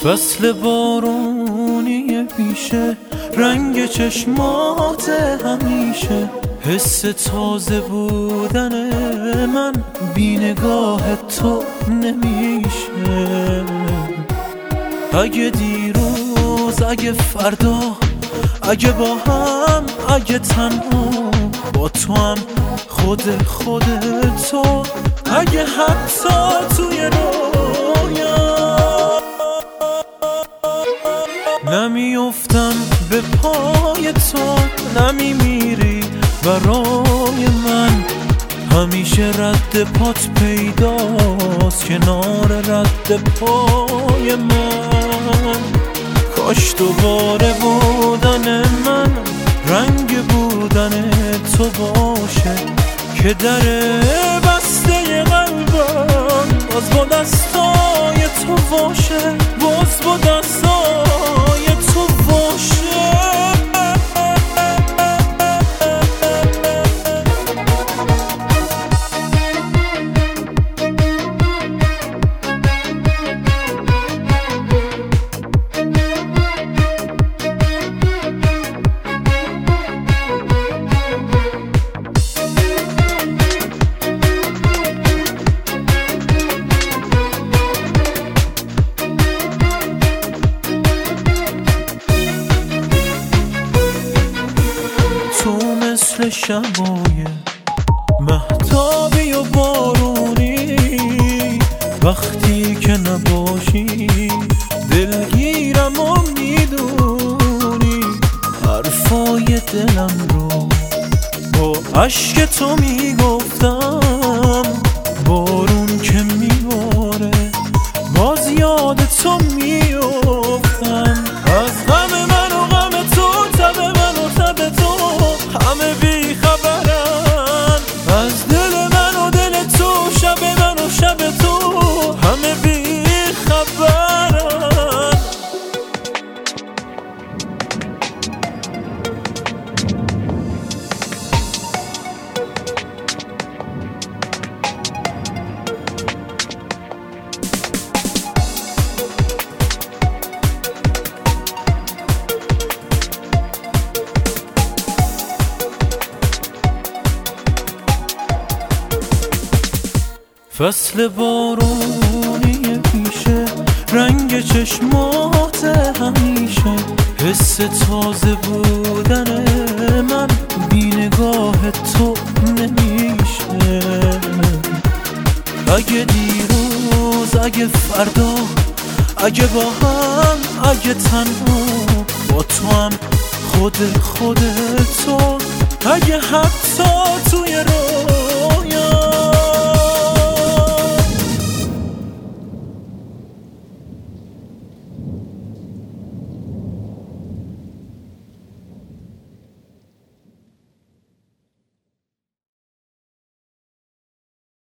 فصل بارونی پیشه، رنگ چشمات همیشه، حس تازه بودن من بی نگاه تو نمیشه. اگه دیروز، اگه فردا، اگه با هم، اگه تنها، با تو هم خود تو، اگه حتی توی رویا نمیافتم به پای تو، نمیمیری برای من، همیشه رد پات پیداست کنار رد پای من. کاش دوباره بودن من رنگ بودن تو باشه، که در بسته قلبم باز با دستای تو باشه، باز با دستای تو باشه. مثل شبای مهتابی و بارونی، وقتی که نباشی دلگیرم و میدونی، حرفای دلم رو با عشق تو میگفتم، بارون که میباره باز یاد تو میافتم. از غم من و غم تو، تب من و تب تو، همه بی خبرن. از دل من و دل تو، شب من و شب تو، همه بی خبرن. فصل بارونی پیشه، رنگ چشمات همیشه، حس تازه بودن من بی نگاه تو نمیشه. اگه دیروز، اگه فردا، اگه با هم، اگه تنها، با تو هم خود تو، اگه حتی توی